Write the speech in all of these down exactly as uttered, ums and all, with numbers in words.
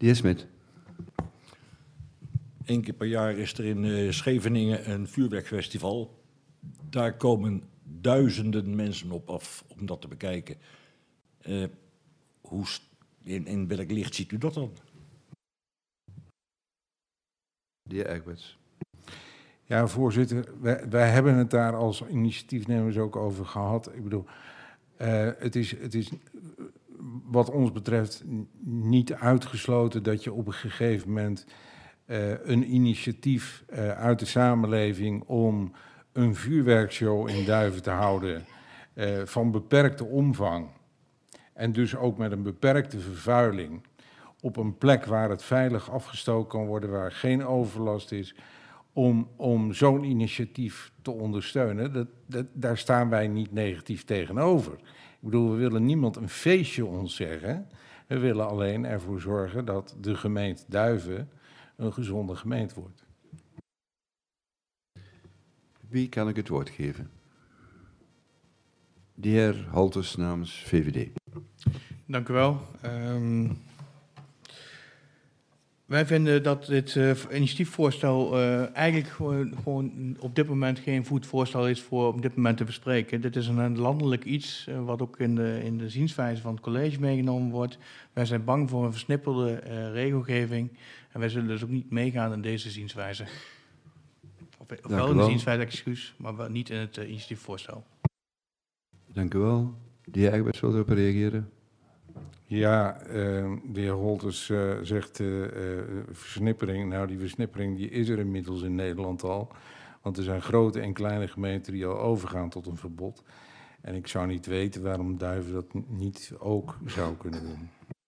De heer Smit. Eén keer per jaar is er in uh, Scheveningen een vuurwerkfestival. Daar komen duizenden mensen op af om dat te bekijken. Uh, hoe, in, in welk licht ziet u dat dan? De heer Egberts. Ja, voorzitter, wij, wij hebben het daar als initiatiefnemers ook over gehad. Ik bedoel, uh, het is, het is wat ons betreft niet uitgesloten dat je op een gegeven moment uh, een initiatief uh, uit de samenleving om een vuurwerkshow in Duiven te houden uh, van beperkte omvang en dus ook met een beperkte vervuiling op een plek waar het veilig afgestoken kan worden, waar geen overlast is, om, om zo'n initiatief te ondersteunen. Dat, dat, daar staan wij niet negatief tegenover. Ik bedoel, we willen niemand een feestje ontzeggen. We willen alleen ervoor zorgen dat de gemeente Duiven een gezonde gemeente wordt. Wie kan ik het woord geven? De heer Halters namens V V D. Dank u wel. Um, wij vinden dat dit uh, initiatiefvoorstel uh, eigenlijk gewoon, gewoon op dit moment geen goed voorstel is voor op dit moment te bespreken. Dit is een landelijk iets uh, wat ook in de, in de zienswijze van het college meegenomen wordt. Wij zijn bang voor een versnipperde uh, regelgeving en wij zullen dus ook niet meegaan in deze zienswijze. Of, of wel in de zienswijze, excuus, maar wel niet in het uh, initiatiefvoorstel. Dank u wel. De heer Egberts wil erop reageren. Ja, uh, de heer Holters uh, zegt uh, uh, versnippering. Nou, die versnippering die is er inmiddels in Nederland al. Want er zijn grote en kleine gemeenten die al overgaan tot een verbod. En ik zou niet weten waarom Duiven dat niet ook zou kunnen doen.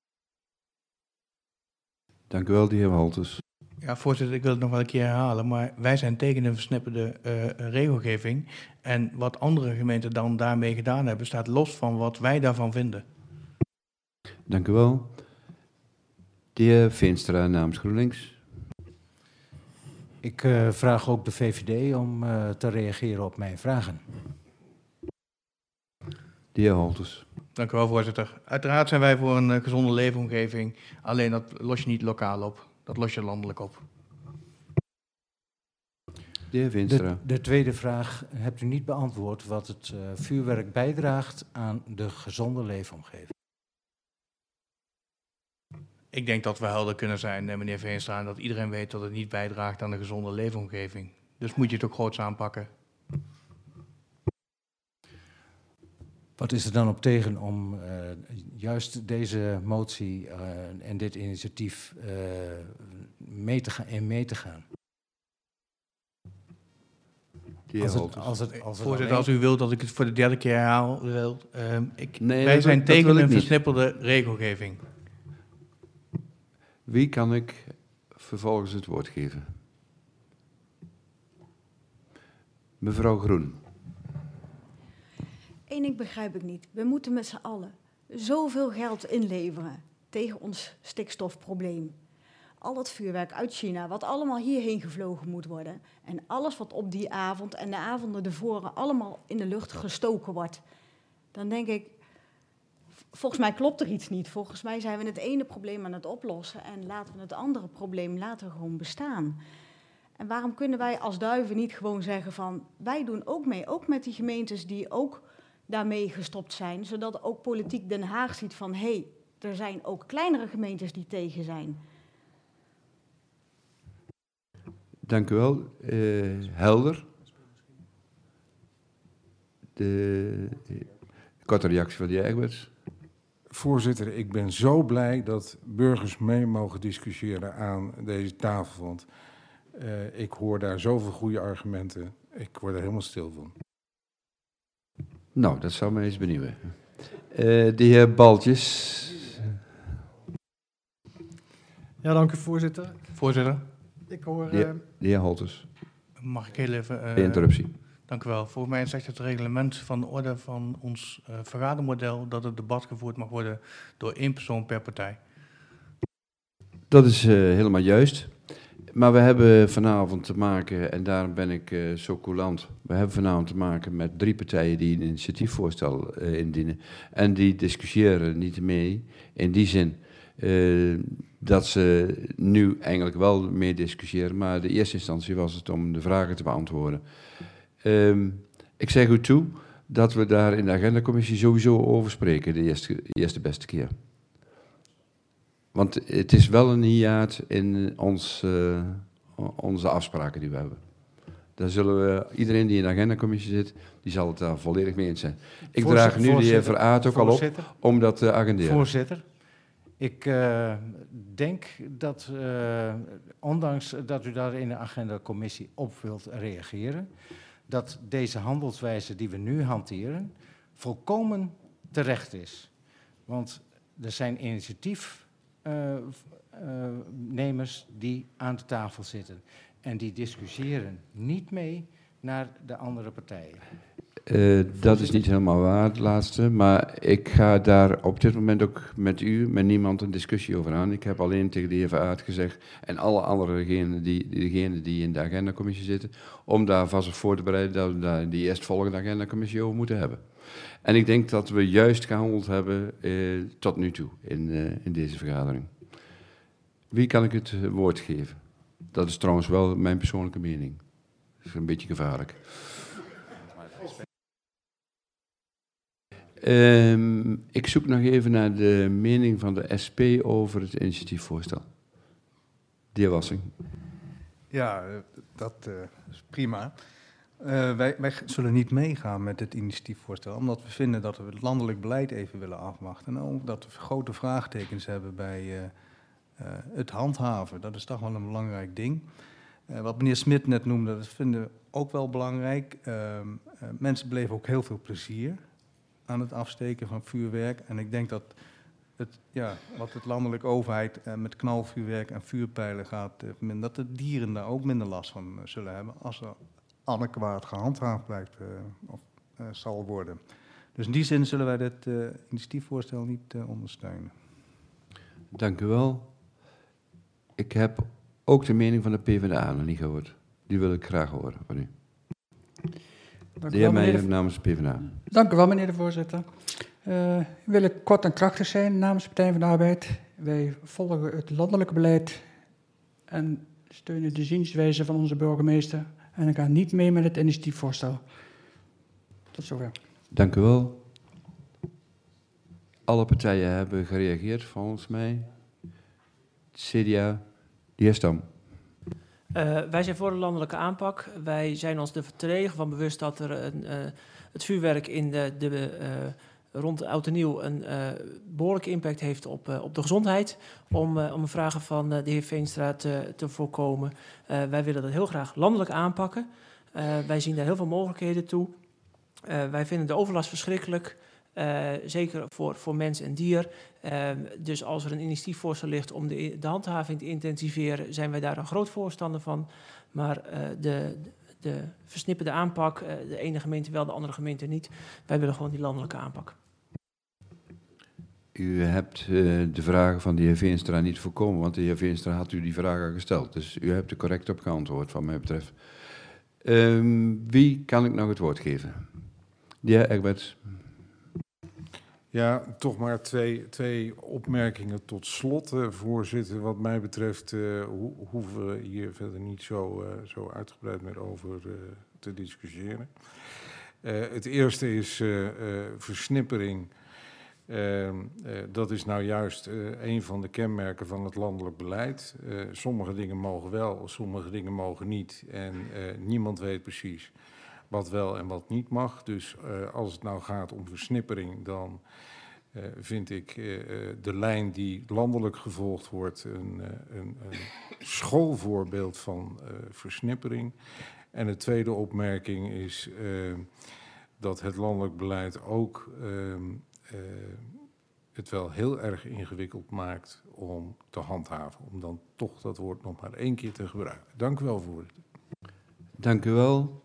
Dank u wel, de heer Holters. Ja, voorzitter, ik wil het nog wel een keer herhalen, maar wij zijn tegen een versnipperde uh, regelgeving. En wat andere gemeenten dan daarmee gedaan hebben, staat los van wat wij daarvan vinden. Dank u wel. De heer Veenstra namens GroenLinks. Ik uh, vraag ook de V V D om uh, te reageren op mijn vragen. De heer Holters. Dank u wel, voorzitter. Uiteraard zijn wij voor een uh, gezonde leefomgeving, alleen dat los je niet lokaal op. Dat los je landelijk op. De heer Veenstra. De, de tweede vraag hebt u niet beantwoord, wat het uh, vuurwerk bijdraagt aan de gezonde leefomgeving. Ik denk dat we helder kunnen zijn, meneer Veenstra, en dat iedereen weet dat het niet bijdraagt aan de gezonde leefomgeving. Dus moet je het ook groots aanpakken. Wat is er dan op tegen om uh, juist deze motie uh, en dit initiatief uh, mee te gaan, in mee te gaan? Als het, als het, als het Voorzitter, alleen... als u wilt dat ik het voor de derde keer herhaal, wil, uh, ik, nee, wij dat, zijn dat tegen een niet. versnipperde regelgeving. Wie kan ik vervolgens het woord geven? Mevrouw Groen. Eén ding begrijp ik niet. We moeten met z'n allen zoveel geld inleveren tegen ons stikstofprobleem. Al dat vuurwerk uit China, wat allemaal hierheen gevlogen moet worden. En alles wat op die avond en de avonden ervoor allemaal in de lucht gestoken wordt. Dan denk ik, volgens mij klopt er iets niet. Volgens mij zijn we het ene probleem aan het oplossen en laten we het andere probleem laten gewoon bestaan. En waarom kunnen wij als Duiven niet gewoon zeggen van, wij doen ook mee, ook met die gemeentes die ook daarmee gestopt zijn, zodat ook politiek Den Haag ziet van, hé, hey, er zijn ook kleinere gemeentes die tegen zijn. Dank u wel. Uh, helder. De, de korte reactie van de heer Egberts. Voorzitter, ik ben zo blij dat burgers mee mogen discussiëren aan deze tafel. Want uh, ik hoor daar zoveel goede argumenten. Ik word er helemaal stil van. Nou, dat zou me eens benieuwen. Uh, de heer Baltjes. Ja, dank u, voorzitter. Voorzitter. Ik hoor... Uh... De, heer, de heer Holters. Mag ik heel even... Uh, de interruptie. Dank u wel. Volgens mij zegt het reglement van de orde van ons uh, vergadermodel dat het debat gevoerd mag worden door één persoon per partij. Dat is uh, helemaal juist. Maar we hebben vanavond te maken, en daarom ben ik uh, zo coulant, we hebben vanavond te maken met drie partijen die een initiatiefvoorstel uh, indienen. En die discussiëren niet mee in die zin. Uh, dat ze nu eigenlijk wel meer discussiëren, maar de eerste instantie was het om de vragen te beantwoorden. Um, ik zeg u toe dat we daar in de agendacommissie sowieso over spreken, de eerste, eerste beste keer. Want het is wel een hiaat in ons, uh, onze afspraken die we hebben. Daar zullen we, iedereen die in de agendacommissie zit, die zal het daar volledig mee eens zijn. Ik Voorzitter, draag nu de heer Veraert ook al op om dat te agenderen. Voorzitter, ik uh, denk dat, uh, ondanks dat u daar in de agendacommissie op wilt reageren, dat deze handelswijze die we nu hanteren volkomen terecht is. Want er zijn initiatiefnemers uh, uh, die aan de tafel zitten. En die discussiëren niet mee naar de andere partijen. Uh, dat is niet helemaal waar, het laatste. Maar ik ga daar op dit moment ook met u, met niemand, een discussie over aan. Ik heb alleen tegen de heer Veraert gezegd en alle andere degenen die, degenen die in de agendacommissie zitten, om daar vast op voor te bereiden dat we daar die eerstvolgende agendacommissie over moeten hebben. En ik denk dat we juist gehandeld hebben uh, tot nu toe in, uh, in deze vergadering. Wie kan ik het woord geven? Dat is trouwens wel mijn persoonlijke mening. Dat is een beetje gevaarlijk. Um, ik zoek nog even naar de mening van de S P over het initiatiefvoorstel. De heer Wassing. Ja, dat uh, is prima. Uh, wij, wij zullen niet meegaan met het initiatiefvoorstel, omdat we vinden dat we het landelijk beleid even willen afwachten. En omdat we grote vraagtekens hebben bij uh, uh, het handhaven. Dat is toch wel een belangrijk ding. Uh, wat meneer Smit net noemde, dat vinden we ook wel belangrijk. Uh, uh, mensen beleven ook heel veel plezier aan het afsteken van vuurwerk. En ik denk dat het, ja, wat het landelijke overheid uh, met knalvuurwerk en vuurpijlen gaat, uh, dat de dieren daar ook minder last van uh, zullen hebben als er adequaat gehandhaafd blijft uh, of uh, zal worden. Dus in die zin zullen wij dit uh, initiatiefvoorstel niet uh, ondersteunen. Dank u wel. Ik heb ook de mening van de PvdA nog niet gehoord. Die wil ik graag horen van u. Dank de heer Meijer de... namens de PvdA. Dank u wel, meneer de voorzitter. Uh, wil ik kort en krachtig zijn namens de Partij van de Arbeid. Wij volgen het landelijke beleid en steunen de zienswijze van onze burgemeester. En ik ga niet mee met het initiatiefvoorstel. Tot zover. Dank u wel. Alle partijen hebben gereageerd, volgens mij. C D A, de heer Stam. Uh, wij zijn voor de landelijke aanpak. Wij zijn ons er terdege van bewust dat er een, uh, het vuurwerk in de, de, uh, rond oud en nieuw een uh, behoorlijke impact heeft op, uh, op de gezondheid. Om, uh, om een vragen van uh, de heer Veenstra te, te voorkomen. Uh, wij willen dat heel graag landelijk aanpakken. Uh, wij zien daar heel veel mogelijkheden toe. Uh, wij vinden de overlast verschrikkelijk. Uh, zeker voor, voor mens en dier. Uh, dus als er een initiatiefvoorstel ligt om de, de handhaving te intensiveren, zijn wij daar een groot voorstander van. Maar uh, de, de versnipperde aanpak, uh, de ene gemeente wel, de andere gemeente niet. Wij willen gewoon die landelijke aanpak. U hebt uh, de vragen van de heer Veenstra niet voorkomen, want de heer Veenstra had u die vraag al gesteld. Dus u hebt er correct op geantwoord, wat mij betreft. Um, wie kan ik nog het woord geven? De heer Egberts. Ja, toch maar twee, twee opmerkingen tot slot, uh, voorzitter. Wat mij betreft uh, ho hoeven we hier verder niet zo, uh, zo uitgebreid meer over uh, te discussiëren. Uh, het eerste is uh, uh, versnippering. Uh, uh, dat is nou juist uh, een van de kenmerken van het landelijk beleid. Uh, sommige dingen mogen wel, sommige dingen mogen niet. En uh, niemand weet precies wat wel en wat niet mag. Dus uh, als het nou gaat om versnippering, dan uh, vind ik uh, de lijn die landelijk gevolgd wordt een, uh, een, een schoolvoorbeeld van uh, versnippering. En de tweede opmerking is uh, dat het landelijk beleid ook uh, uh, het wel heel erg ingewikkeld maakt om te handhaven. Om dan toch dat woord nog maar één keer te gebruiken. Dank u wel, voorzitter. Dank u wel.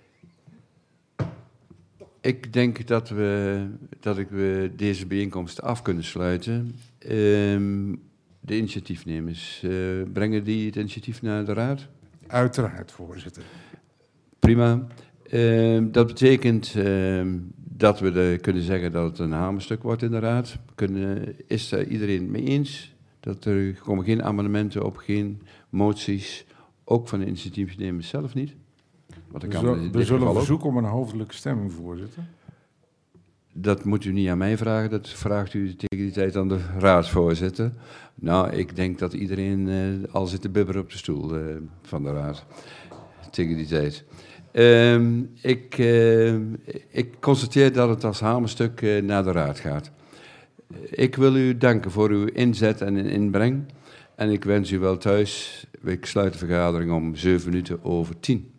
Ik denk dat we, dat ik we deze bijeenkomst af kunnen sluiten. Um, de initiatiefnemers, uh, brengen die het initiatief naar de raad? Uiteraard, voorzitter. Prima. Uh, dat betekent uh, dat we de, kunnen zeggen dat het een hamerstuk wordt in de raad. Kunnen, is daar iedereen het mee eens Dat er komen geen amendementen op, geen moties, ook van de initiatiefnemers zelf niet. Wat We, kan zullen- in we dit zullen geval ook. verzoeken om een hoofdelijke stemming, voorzitter. Dat moet u niet aan mij vragen, dat vraagt u tegen die tijd aan de raadsvoorzitter. Nou, ik denk dat iedereen uh, al zit te bibberen op de stoel uh, van de raad tegen die tijd. Uh, ik, uh, ik constateer dat het als hamerstuk uh, naar de raad gaat. Ik wil u danken voor uw inzet en inbreng. En ik wens u wel thuis. Ik sluit de vergadering om zeven minuten over tien.